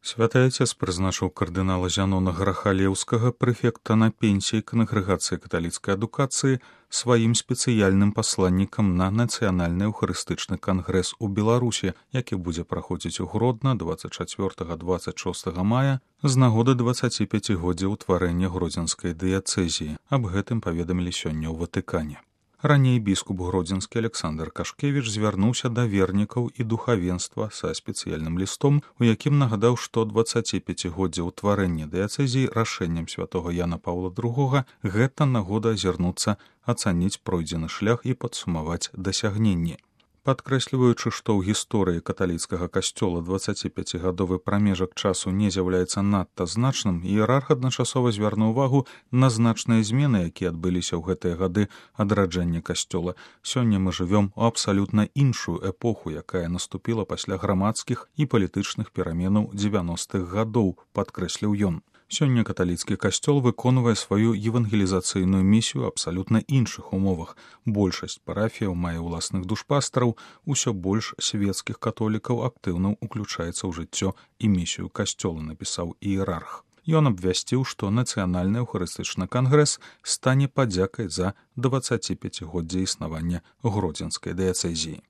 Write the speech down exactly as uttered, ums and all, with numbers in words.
Святы Отец прызначыў кардынала Зянона Грахалеўскага, прэфекта на пенсіі Кангрэгацыі каталіцкай адукацыі, сваім спецыяльным пасланнікам на нацыянальны эўхарыстычны кангрэс у Беларусі, які будзе праходзіць у Гродна дваццаць чацвёртага - дваццаць шостага мая з нагоды дваццаціпяцігоддзя ўтварэння гродзенскай дыяцэзіі. Аб гэтым паведамілі сёння ў Ватыкане. Раней біскуп гродзенскі Александр Кашкевіч звярнуўся да вернікаў і духавенства са спецыяльным лістом, у якім нагадаў, што дваццаціпяцігоддзя ўтварэння дыяцэзіі рашэннем святога Яна Паўла другога гэта нагода азірнуцца, ацаніць пройдзены шлях і падсумаваць дасягненні. Падкрэсліваючы, што ў гісторыі каталіцкага касцёла дваццаціпяцігадовы прамежак часу не з'яўляецца надта значным, іерарх адначасова звярнуў увагу на значныя змены, якія адбыліся ў гэтыя гады адраджэння касцёла. Сёння мы жывём у абсалютна іншую эпоху, якая наступіла пасля грамадскіх і палітычных пераменаў дзевяностых гадоў, падкрэсліў ён. Сёння каталіцкі касцёл выконвае сваю евангелізацыйную місію ў абсалютна іншых умовах. Большасць парафіяў мае ўласных душпастараў, усё больш свецкіх католікаў актыўна ўключаецца ў жыццё і місію касцёла, напісаў іерарх. Ён абвясціў, што нацыянальны эўхарыстычны кангрэс стане падзякай за дваццаціпяцігоддзе існавання гродзенскай дыяцэзіі.